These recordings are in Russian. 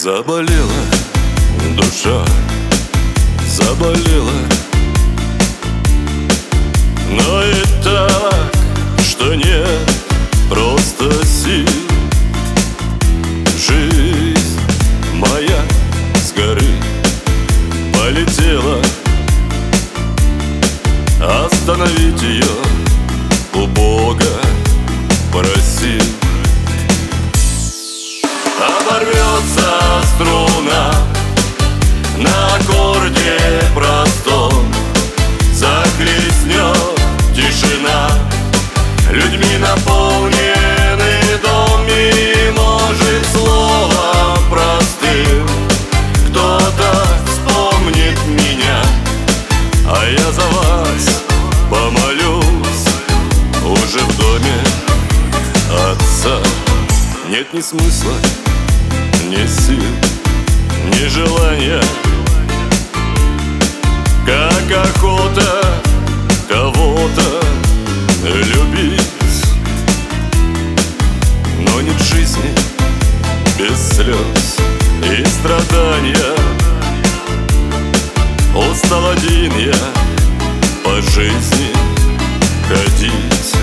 Заболела душа, заболела, но и так, что нет просто сил. Жизнь моя с горы полетела, остановить ее у Бога просил. Оборвется струна на аккорде простом, захлестнет тишина, людьми наполненный дом, и может словом простым кто-то вспомнит меня, а я за вас помолюсь уже в доме Отца. Нет ни смысла, ни сил, ни желания, как охота кого-то любить. Но нет жизни без слез и страдания. Устал один я по жизни ходить.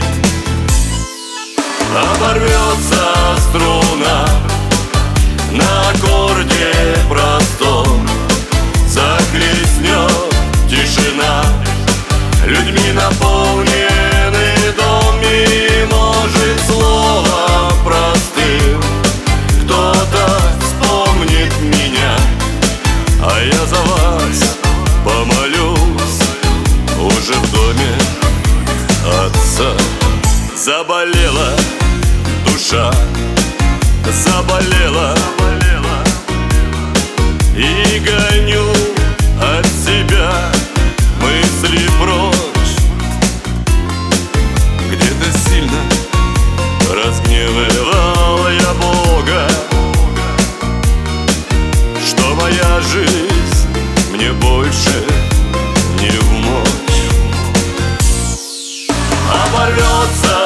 Оборвется струна на аккорде простом, захлестнет тишина, людьми наполненный дом, и может словом простым кто-то вспомнит меня, а я за вас помолюсь уже в доме Отца. Заболела душа, заболела, и гоню от себя мысли прочь. Где-то сильно разгневал я Бога, что моя жизнь мне больше не в мочь. Оборвется